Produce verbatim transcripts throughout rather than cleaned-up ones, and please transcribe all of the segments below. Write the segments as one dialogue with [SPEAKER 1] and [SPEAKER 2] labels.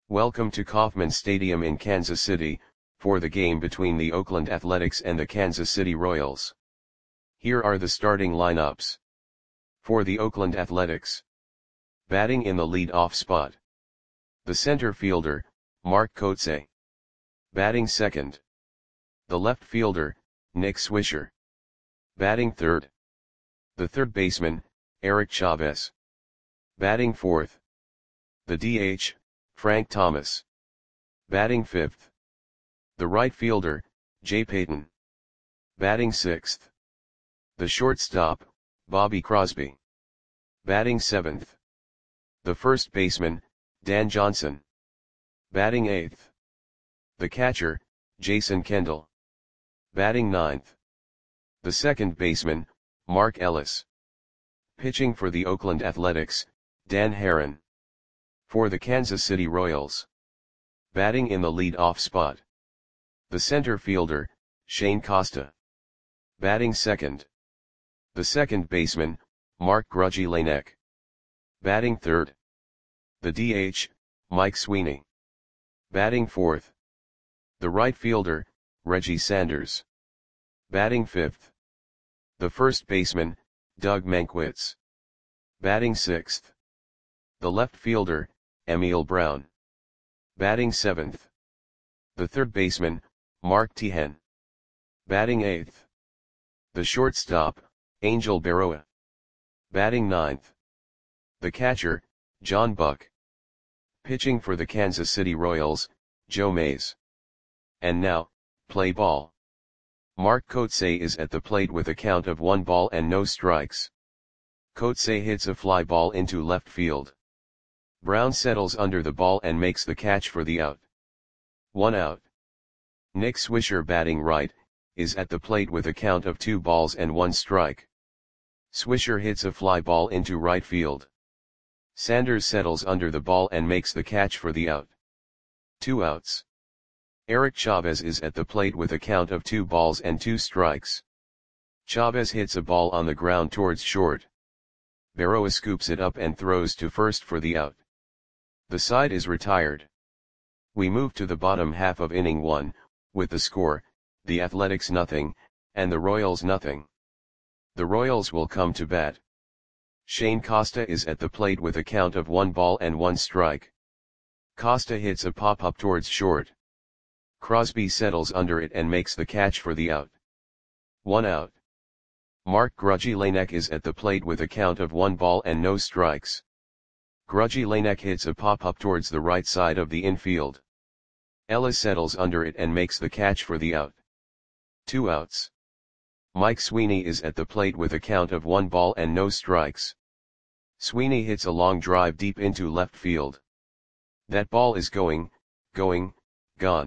[SPEAKER 1] Welcome to Kauffman Stadium in Kansas City, for the game between the Oakland Athletics and the Kansas City Royals. Here are the starting lineups. For the Oakland Athletics. Batting in the lead-off spot. The center fielder, Mark Kotsay. Batting second. The left fielder, Nick Swisher. Batting third. The third baseman, Eric Chavez. Batting fourth. The D H, Frank Thomas. Batting fifth. The right fielder, Jay Payton. Batting sixth. The shortstop, Bobby Crosby. Batting seventh. The first baseman, Dan Johnson. Batting eighth. The catcher, Jason Kendall. Batting ninth. The second baseman, Mark Ellis. Pitching for the Oakland Athletics, Dan Haren. For the Kansas City Royals. Batting in the lead-off spot. The center fielder, Shane Costa. Batting second. The second baseman, Mark Grudzielanek. Batting third. The D H, Mike Sweeney. Batting fourth. The right fielder, Reggie Sanders. Batting fifth. The first baseman, Doug Mankiewicz. Batting sixth. The left fielder, Emil Brown. Batting seventh. The third baseman, Mark Teahen. Batting eighth. The shortstop, Angel Berroa. Batting ninth. The catcher, John Buck. Pitching for the Kansas City Royals, Joe Mays. And now, play ball. Mark Kotsay is at the plate with a count of one ball and no strikes. Kotsay hits a fly ball into left field. Brown settles under the ball and makes the catch for the out. One out. Nick Swisher, batting right, is at the plate with a count of two balls and one strike. Swisher hits a fly ball into right field. Sanders settles under the ball and makes the catch for the out. Two outs. Eric Chavez is at the plate with a count of two balls and two strikes. Chavez hits a ball on the ground towards short. Berroa scoops it up and throws to first for the out. The side is retired. We move to the bottom half of inning one, with the score, the Athletics nothing, and the Royals nothing. The Royals will come to bat. Shane Costa is at the plate with a count of one ball and one strike. Costa hits a pop-up towards short. Crosby settles under it and makes the catch for the out. One out. Mark Grudzielanek is at the plate with a count of one ball and no strikes. Grudzielanek hits a pop-up towards the right side of the infield. Ellis settles under it and makes the catch for the out. Two outs. Mike Sweeney is at the plate with a count of one ball and no strikes. Sweeney hits a long drive deep into left field. That ball is going, going, gone.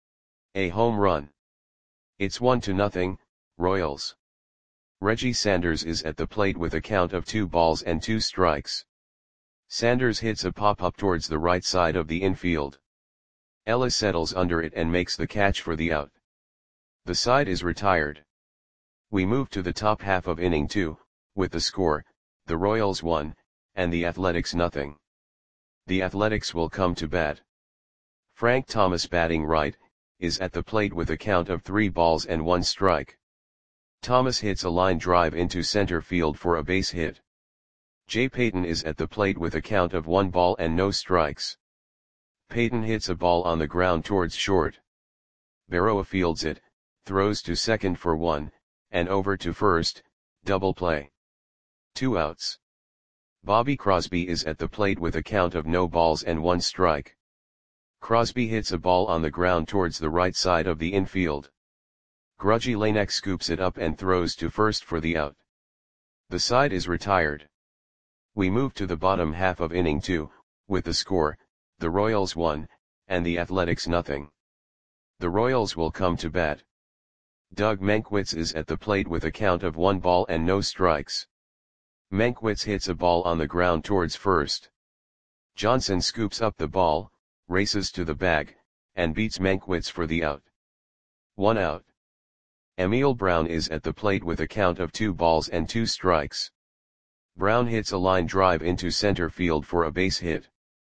[SPEAKER 1] A home run. It's one to nothing, Royals. Reggie Sanders is at the plate with a count of two balls and two strikes. Sanders hits a pop-up towards the right side of the infield. Ellis settles under it and makes the catch for the out. The side is retired. We move to the top half of inning two, with the score, the Royals one, and the Athletics nothing. The Athletics will come to bat. Frank Thomas, batting right, is at the plate with a count of three balls and one strike. Thomas hits a line drive into center field for a base hit. Jay Payton is at the plate with a count of one ball and no strikes. Payton hits a ball on the ground towards short. Berroa fields it, throws to second for one, and over to first, double play. Two outs. Bobby Crosby is at the plate with a count of no balls and one strike. Crosby hits a ball on the ground towards the right side of the infield. Grudzielanek scoops it up and throws to first for the out. The side is retired. We move to the bottom half of inning two, with the score, the Royals one, and the Athletics nothing. The Royals will come to bat. Doug Mankiewicz is at the plate with a count of one ball and no strikes. Mankiewicz hits a ball on the ground towards first. Johnson scoops up the ball, races to the bag, and beats Mankiewicz for the out. One out. Emil Brown is at the plate with a count of two balls and two strikes. Brown hits a line drive into center field for a base hit.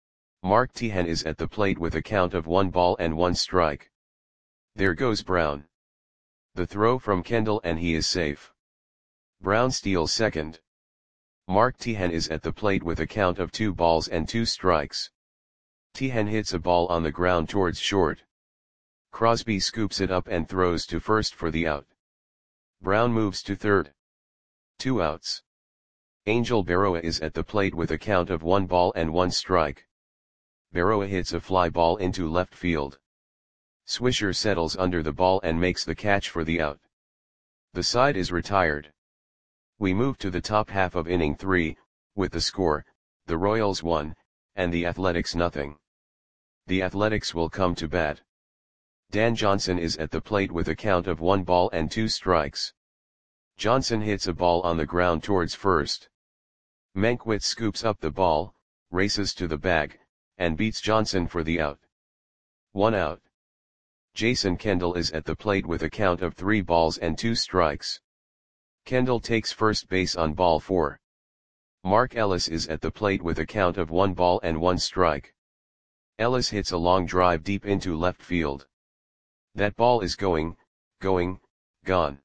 [SPEAKER 1] Mark Tehan is at the plate with a count of one ball and one strike. There goes Brown. The throw from Kendall and he is safe. Brown steals second. Mark Tehan is at the plate with a count of two balls and two strikes. Tehan hits a ball on the ground towards short. Crosby scoops it up and throws to first for the out. Brown moves to third. Two outs. Angel Berroa is at the plate with a count of one ball and one strike. Berroa hits a fly ball into left field. Swisher settles under the ball and makes the catch for the out. The side is retired. We move to the top half of inning three, with the score, the Royals one, and the Athletics nothing. The Athletics will come to bat. Dan Johnson is at the plate with a count of one ball and two strikes. Johnson hits a ball on the ground towards first. Mankiewicz scoops up the ball, races to the bag, and beats Johnson for the out. One out. Jason Kendall is at the plate with a count of three balls and two strikes. Kendall takes first base on ball four. Mark Ellis is at the plate with a count of one ball and one strike. Ellis hits a long drive deep into left field. That ball is going, going, gone.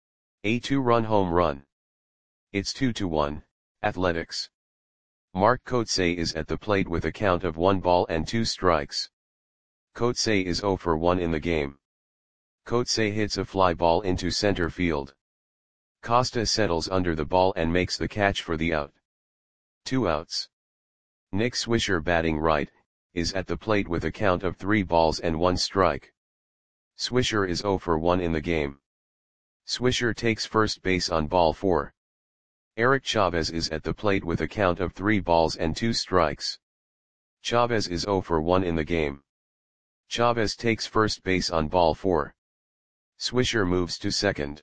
[SPEAKER 1] A two-run home run. It's two to one, Athletics. Mark Kotsay is at the plate with a count of one ball and two strikes. Kotsay is zero for one in the game. Kotsay hits a fly ball into center field. Costa settles under the ball and makes the catch for the out. Two outs. Nick Swisher, batting right, is at the plate with a count of three balls and one strike. Swisher is zero for one in the game. Swisher takes first base on ball four. Eric Chavez is at the plate with a count of three balls and two strikes. Chavez is zero for one in the game. Chavez takes first base on ball four. Swisher moves to second.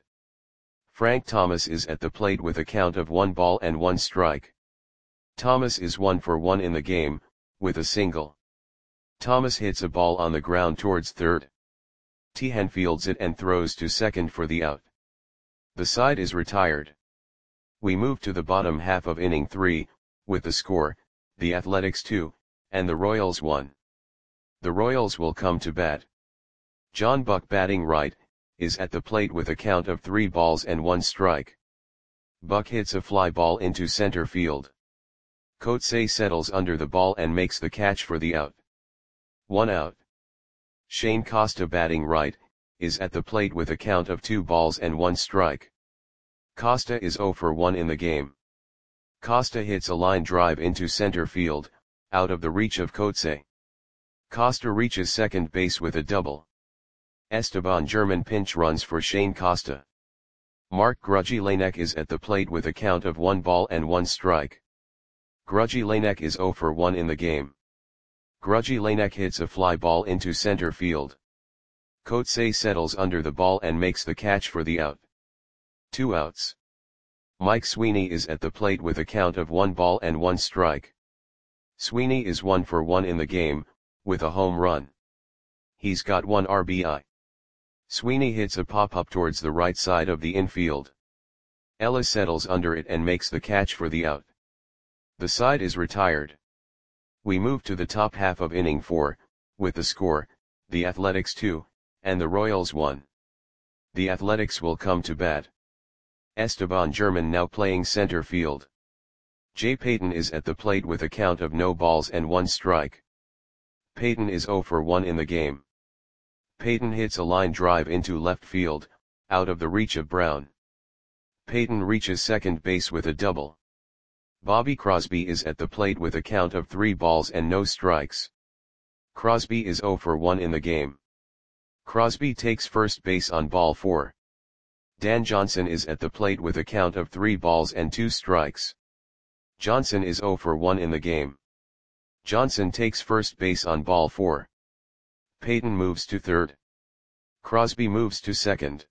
[SPEAKER 1] Frank Thomas is at the plate with a count of one ball and one strike. Thomas is one for one in the game, with a single. Thomas hits a ball on the ground towards third. Tehan fields it and throws to second for the out. The side is retired. We move to the bottom half of inning three, with the score, the Athletics two, and the Royals one. The Royals will come to bat. John Buck, batting right, is at the plate with a count of three balls and one strike. Buck hits a fly ball into center field. Kotsay settles under the ball and makes the catch for the out. One out. Shane Costa, batting right, is at the plate with a count of two balls and one strike. Costa is zero for one in the game. Costa hits a line drive into center field, out of the reach of Kotsay. Costa reaches second base with a double. Esteban German pinch runs for Shane Costa. Mark Grudzielanek is at the plate with a count of one ball and one strike. Grudzielanek is zero for one in the game. Grudzielanek hits a fly ball into center field. Kotsay settles under the ball and makes the catch for the out. Two outs. Mike Sweeney is at the plate with a count of one ball and one strike. Sweeney is one for one in the game, with a home run. He's got one R B I. Sweeney hits a pop-up towards the right side of the infield. Ellis settles under it and makes the catch for the out. The side is retired. We move to the top half of inning four, with the score, the Athletics two, and the Royals one. The Athletics will come to bat. Esteban German now playing center field. Jay Payton is at the plate with a count of no balls and one strike. Payton is zero for one in the game. Payton hits a line drive into left field, out of the reach of Brown. Payton reaches second base with a double. Bobby Crosby is at the plate with a count of three balls and no strikes. Crosby is zero for one in the game. Crosby takes first base on ball four. Dan Johnson is at the plate with a count of three balls and two strikes. Johnson is zero for one in the game. Johnson takes first base on ball four. Payton moves to third. Crosby moves to second.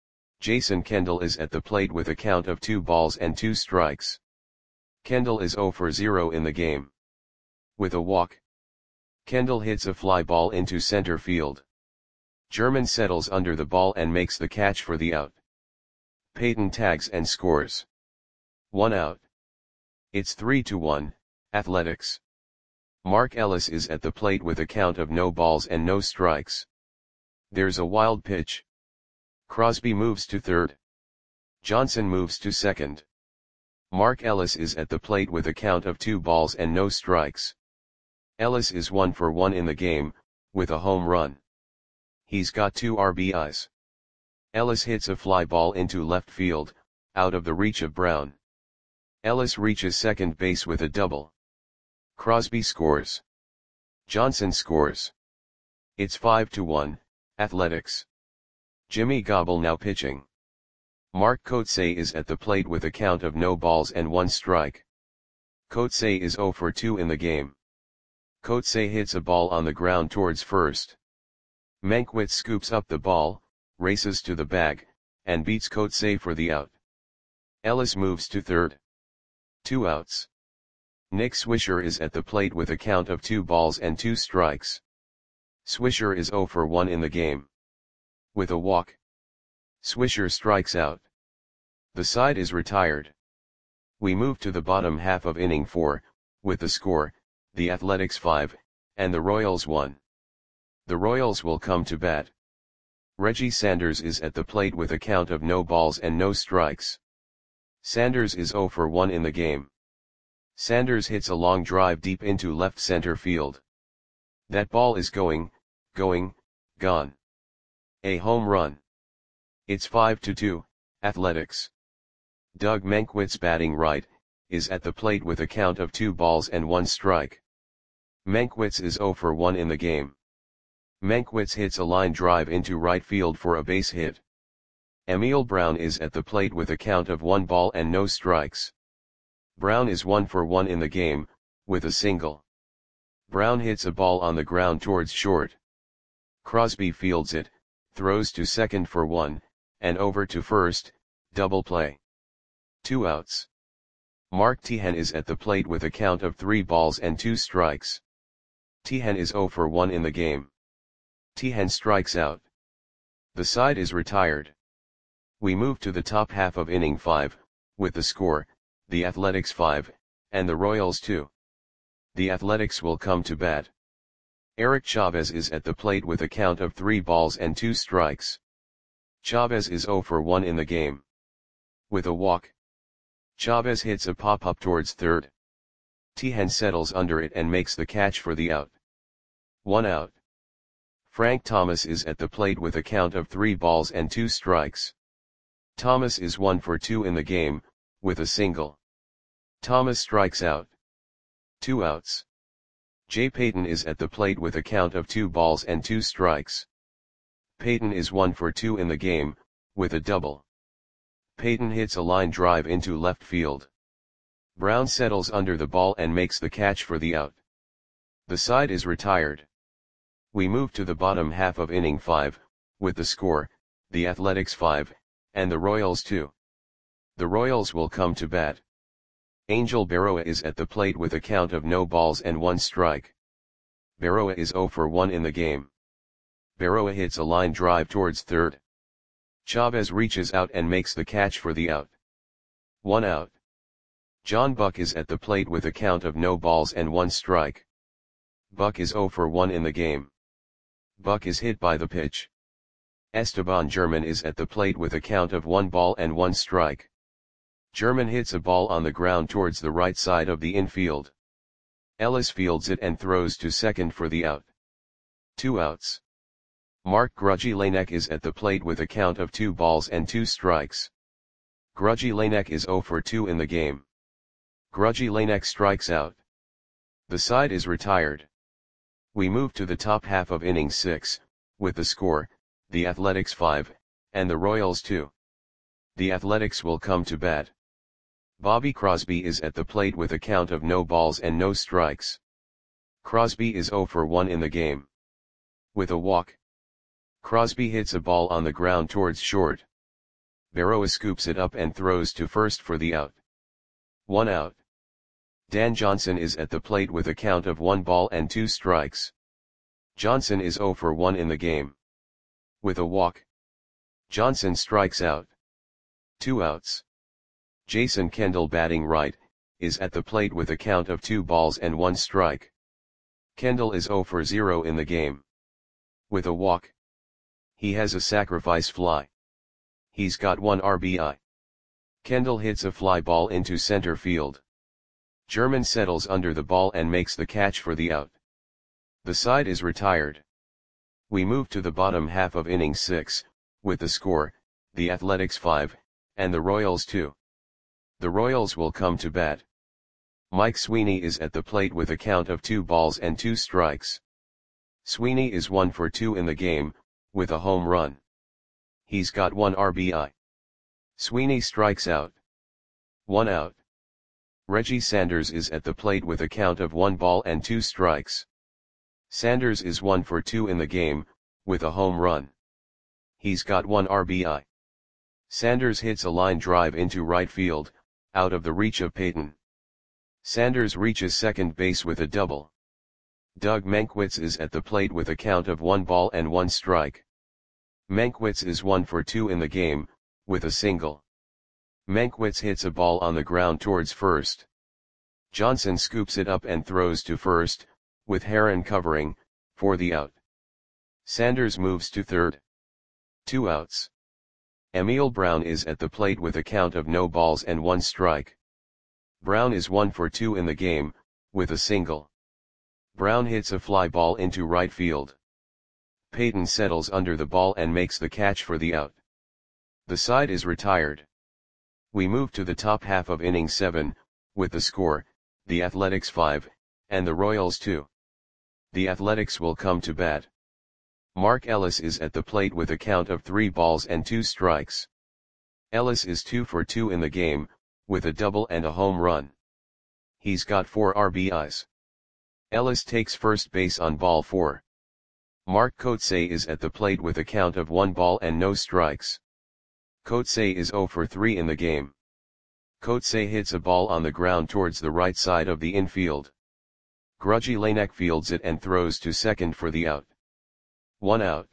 [SPEAKER 1] Jason Kendall is at the plate with a count of two balls and two strikes. Kendall is zero for zero in the game. With a walk. Kendall hits a fly ball into center field. German settles under the ball and makes the catch for the out. Payton tags and scores. One out. It's three to one, Athletics. Mark Ellis is at the plate with a count of no balls and no strikes. There's a wild pitch. Crosby moves to third. Johnson moves to second. Mark Ellis is at the plate with a count of two balls and no strikes. Ellis is one for one in the game, with a home run. He's got two R B Is. Ellis hits a fly ball into left field, out of the reach of Brown. Ellis reaches second base with a double. Crosby scores. Johnson scores. It's five to one, Athletics. Jimmy Gobble now pitching. Mark Kotsay is at the plate with a count of no balls and one strike. Kotsay is zero for two in the game. Kotsay hits a ball on the ground towards first. Mankiewicz scoops up the ball, races to the bag, and beats Kotsay for the out. Ellis moves to third. Two outs. Nick Swisher is at the plate with a count of two balls and two strikes. Swisher is zero for one in the game. With a walk, Swisher strikes out. The side is retired. We move to the bottom half of inning four, with the score, the Athletics five, and the Royals one. The Royals will come to bat. Reggie Sanders is at the plate with a count of no balls and no strikes. Sanders is zero for one in the game. Sanders hits a long drive deep into left center field. That ball is going, going, gone. A home run. It's five to two, Athletics. Doug Mankiewicz, batting right, is at the plate with a count of two balls and one strike. Mankiewicz is zero for one in the game. Mankiewicz hits a line drive into right field for a base hit. Emil Brown is at the plate with a count of one ball and no strikes. Brown is one for one in the game, with a single. Brown hits a ball on the ground towards short. Crosby fields it, throws to second for one, and over to first, double play. Two outs. Mark Teahen is at the plate with a count of three balls and two strikes. Teahen is zero for one in the game. Teahen strikes out. The side is retired. We move to the top half of inning five, with the score, the Athletics five, and the Royals two. The Athletics will come to bat. Eric Chavez is at the plate with a count of three balls and two strikes. Chavez is zero for one in the game. With a walk, Chavez hits a pop-up towards third. Teahen settles under it and makes the catch for the out. One out. Frank Thomas is at the plate with a count of three balls and two strikes. Thomas is one for two in the game, with a single. Thomas strikes out. Two outs. Jay Payton is at the plate with a count of two balls and two strikes. Payton is one for two in the game, with a double. Payton hits a line drive into left field. Brown settles under the ball and makes the catch for the out. The side is retired. We move to the bottom half of inning five, with the score, the Athletics five, and the Royals two. The Royals will come to bat. Angel Berroa is at the plate with a count of no balls and one strike. Berroa is zero for one in the game. Berroa hits a line drive towards third. Chavez reaches out and makes the catch for the out. One out. John Buck is at the plate with a count of no balls and one strike. Buck is zero for one in the game. Buck is hit by the pitch. Esteban German is at the plate with a count of one ball and one strike. German hits a ball on the ground towards the right side of the infield. Ellis fields it and throws to second for the out. Two outs. Mark Grudzielanek is at the plate with a count of two balls and two strikes. Grudzielanek is zero for two in the game. Grudzielanek strikes out. The side is retired. We move to the top half of inning six, with the score, the Athletics five, and the Royals two. The Athletics will come to bat. Bobby Crosby is at the plate with a count of no balls and no strikes. Crosby is zero for one in the game. With a walk, Crosby hits a ball on the ground towards short. Berroa scoops it up and throws to first for the out. One out. Dan Johnson is at the plate with a count of one ball and two strikes. Johnson is zero for one in the game. With a walk, Johnson strikes out. Two outs. Jason Kendall, batting right, is at the plate with a count of two balls and one strike. Kendall is zero for zero in the game. With a walk. He has a sacrifice fly. He's got one R B I. Kendall hits a fly ball into center field. German settles under the ball and makes the catch for the out. The side is retired. We move to the bottom half of inning six, with the score, the Athletics five, and the Royals two. The Royals will come to bat. Mike Sweeney is at the plate with a count of two balls and two strikes. Sweeney is one for two in the game, with a home run. He's got one R B I. Sweeney strikes out. One out. Reggie Sanders is at the plate with a count of one ball and two strikes. Sanders is one for two in the game, with a home run. He's got one R B I. Sanders hits a line drive into right field, out of the reach of Payton. Sanders reaches second base with a double. Doug Mankiewicz is at the plate with a count of one ball and one strike. Mankiewicz is one for two in the game, with a single. Mankiewicz hits a ball on the ground towards first. Johnson scoops it up and throws to first, with Heron covering, for the out. Sanders moves to third. Two outs. Emil Brown is at the plate with a count of no balls and one strike. Brown is one for two in the game, with a single. Brown hits a fly ball into right field. Payton settles under the ball and makes the catch for the out. The side is retired. We move to the top half of inning seven, with the score, the Athletics five, and the Royals two. The Athletics will come to bat. Mark Ellis is at the plate with a count of three balls and two strikes. Ellis is two for two in the game, with a double and a home run. He's got four R B Is. Ellis takes first base on ball four. Mark Kotsay is at the plate with a count of one ball and no strikes. Kotsay is zero for three in the game. Kotsay hits a ball on the ground towards the right side of the infield. Grudgy Lanek fields it and throws to second for the out. One out.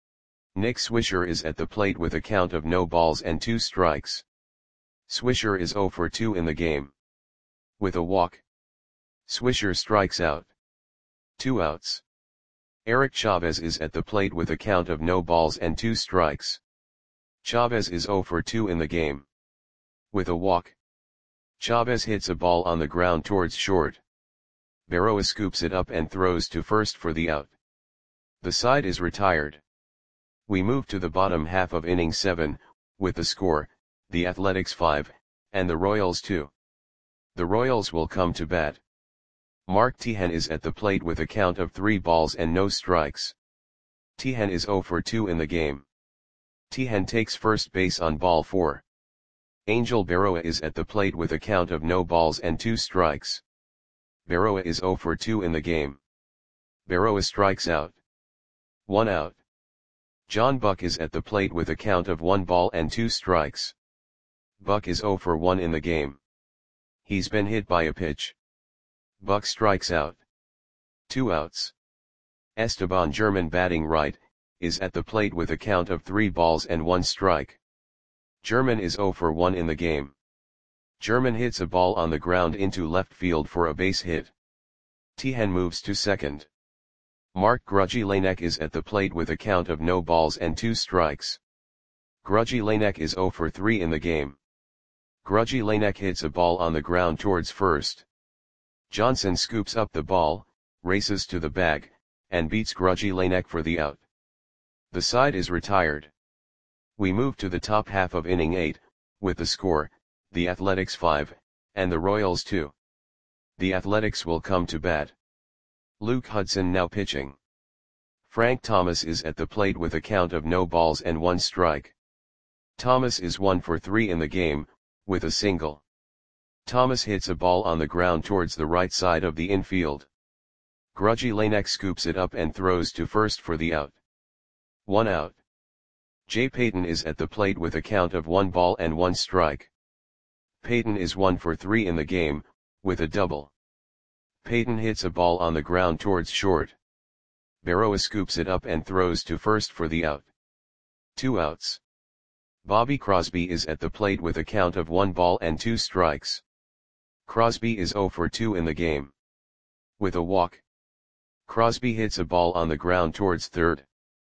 [SPEAKER 1] Nick Swisher is at the plate with a count of no balls and two strikes. Swisher is zero for two in the game. With a walk. Swisher strikes out. Two outs. Eric Chavez is at the plate with a count of no balls and two strikes. Chavez is zero for two in the game. With a walk. Chavez hits a ball on the ground towards short. Berroa scoops it up and throws to first for the out. The side is retired. We move to the bottom half of inning seven, with the score, the Athletics five, and the Royals two. The Royals will come to bat. Mark Teahen is at the plate with a count of three balls and no strikes. Teahen is zero for two in the game. Teahen takes first base on ball four. Angel Berroa is at the plate with a count of no balls and two strikes. Berroa is zero for two in the game. Berroa strikes out. One out. John Buck is at the plate with a count of one ball and two strikes. Buck is zero for one in the game. He's been hit by a pitch. Buck strikes out. Two outs. Esteban German, batting right, is at the plate with a count of three balls and one strike. German is zero for one in the game. German hits a ball on the ground into left field for a base hit. Teahen moves to second. Mark Grudgy Lanek is at the plate with a count of no balls and two strikes. Grudgy Lanek is zero for three in the game. Grudgy Lanek hits a ball on the ground towards first. Johnson scoops up the ball, races to the bag, and beats Grudgy Lanek for the out. The side is retired. We move to the top half of inning eight, with the score, the Athletics five, and the Royals two. The Athletics will come to bat. Luke Hudson now pitching. Frank Thomas is at the plate with a count of no balls and one strike. Thomas is one for three in the game, with a single. Thomas hits a ball on the ground towards the right side of the infield. Grudgy Lanek scoops it up and throws to first for the out. One out. Jay Payton is at the plate with a count of one ball and one strike. Payton is one for three in the game, with a double. Payton hits a ball on the ground towards short. Berroa scoops it up and throws to first for the out. Two outs. Bobby Crosby is at the plate with a count of one ball and two strikes. Crosby is zero for two in the game. With a walk. Crosby hits a ball on the ground towards third.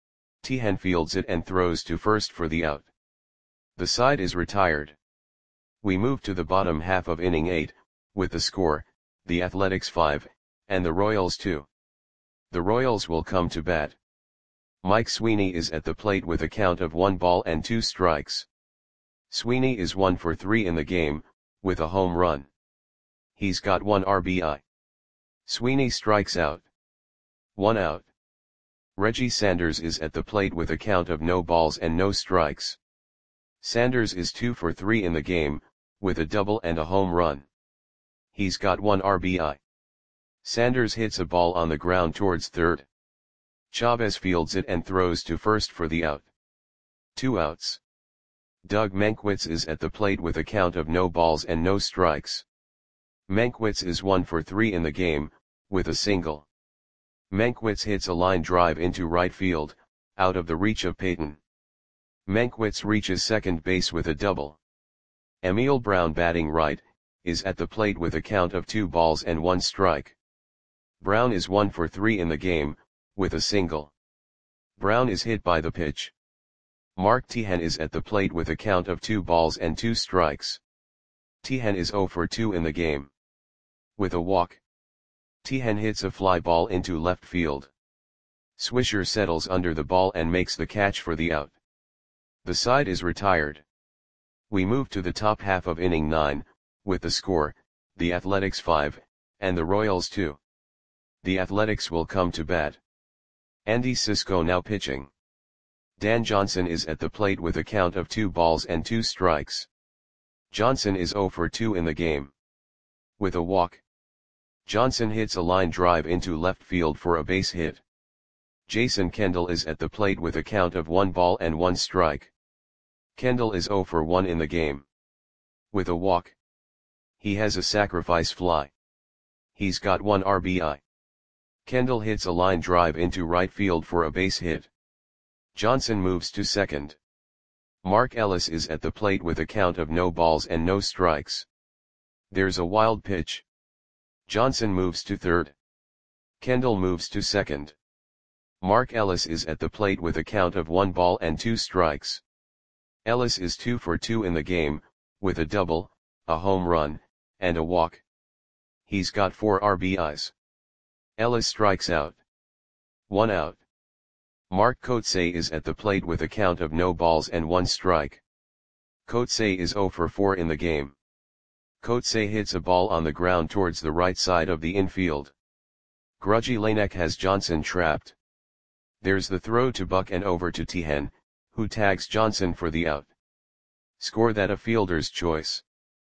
[SPEAKER 1] Tehan fields it and throws to first for the out. The side is retired. We move to the bottom half of inning eight, with the score, the Athletics five, and the Royals two. The Royals will come to bat. Mike Sweeney is at the plate with a count of one ball and two strikes. Sweeney is one for three in the game, with a home run. He's got one R B I. Sweeney strikes out. One out. Reggie Sanders is at the plate with a count of no balls and no strikes. Sanders is two for three in the game, with a double and a home run. He's got one R B I. Sanders hits a ball on the ground towards third. Chavez fields it and throws to first for the out. Two outs. Doug Mankiewicz is at the plate with a count of no balls and no strikes. Mankiewicz is one for three in the game, with a single. Mankiewicz hits a line drive into right field, out of the reach of Payton. Mankiewicz reaches second base with a double. Emil Brown, batting right, is at the plate with a count of two balls and one strike. Brown is one for three in the game, with a single. Brown is hit by the pitch. Mark Tehan is at the plate with a count of two balls and two strikes. Tehan is zero for two in the game. With a walk. Tehan hits a fly ball into left field. Swisher settles under the ball and makes the catch for the out. The side is retired. We move to the top half of inning nine, with the score, the Athletics five, and the Royals two. The Athletics will come to bat. Andy Cisco now pitching. Dan Johnson is at the plate with a count of two balls and two strikes. Johnson is zero for two in the game. With a walk. Johnson hits a line drive into left field for a base hit. Jason Kendall is at the plate with a count of one ball and one strike. Kendall is zero for one in the game. With a walk. He has a sacrifice fly. He's got one R B I. Kendall hits a line drive into right field for a base hit. Johnson moves to second. Mark Ellis is at the plate with a count of no balls and no strikes. There's a wild pitch. Johnson moves to third. Kendall moves to second. Mark Ellis is at the plate with a count of one ball and two strikes. Ellis is two for two in the game, with a double, a home run, and a walk. He's got four R B Is. Ellis strikes out. One out. Mark Kotsay is at the plate with a count of no balls and one strike. Kotsay is zero for four in the game. Kotsay hits a ball on the ground towards the right side of the infield. Grudgy Lanek has Johnson trapped. There's the throw to Buck and over to Tehan, who tags Johnson for the out. Score that a fielder's choice.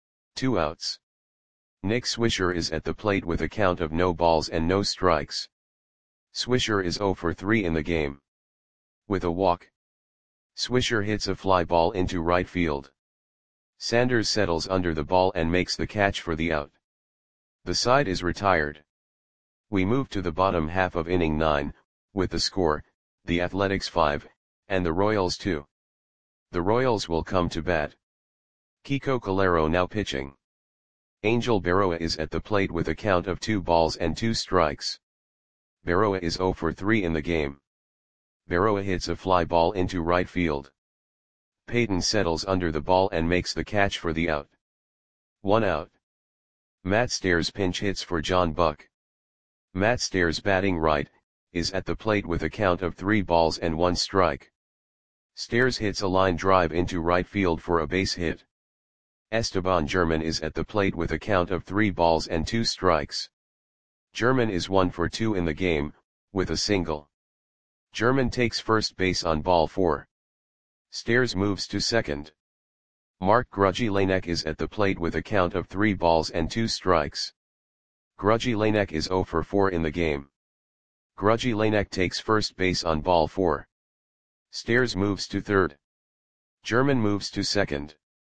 [SPEAKER 1] Two outs. Nick Swisher is at the plate with a count of no balls and no strikes. Swisher is zero for three in the game. With a walk. Swisher hits a fly ball into right field. Sanders settles under the ball and makes the catch for the out. The side is retired. We move to the bottom half of inning nine, with the score, the Athletics five, and the Royals two. The Royals will come to bat. Kiko Calero now pitching. Angel Berroa is at the plate with a count of two balls and two strikes. Berroa is zero for three in the game. Berroa hits a fly ball into right field. Payton settles under the ball and makes the catch for the out. One out. Matt Stairs pinch hits for John Buck. Matt Stairs, batting right, is at the plate with a count of three balls and one strike. Stairs hits a line drive into right field for a base hit. Esteban German is at the plate with a count of three balls and two strikes. German is one for two in the game, with a single. German takes first base on ball four. Stairs moves to second. Mark Grudgy Lanek is at the plate with a count of three balls and two strikes. Grudgy Lanek is zero for four in the game. Grudgy Lanek takes first base on ball four. Stairs moves to third. German moves to second.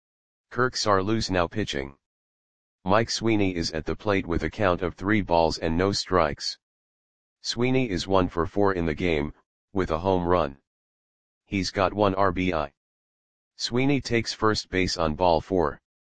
[SPEAKER 1] Kirk Saarloos now pitching. Mike Sweeney is at the plate with a count of three balls and no strikes. Sweeney is one for four in the game, with a home run. He's got one R B I. Sweeney takes first base on ball four.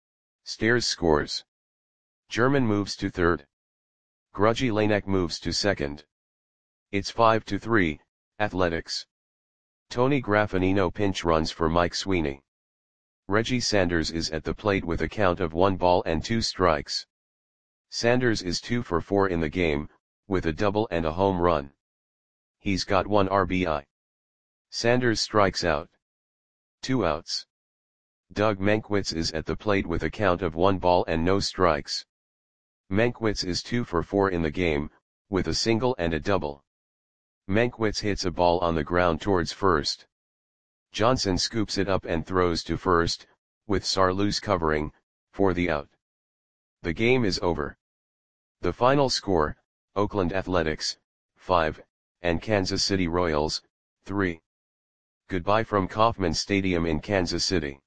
[SPEAKER 1] Stairs scores. German moves to third. Grudgy Lanek moves to second. It's five to three, Athletics. Tony Graffinino pinch runs for Mike Sweeney. Reggie Sanders is at the plate with a count of one ball and two strikes. Sanders is two for four in the game, with a double and a home run. He's got one R B I. Sanders strikes out. Two outs. Doug Mankiewicz is at the plate with a count of one ball and no strikes. Mankiewicz is two for four in the game, with a single and a double. Mankiewicz hits a ball on the ground towards first. Johnson scoops it up and throws to first, with Sarloos covering, for the out. The game is over. The final score, Oakland Athletics, five, and Kansas City Royals, three. Goodbye from Kauffman Stadium in Kansas City.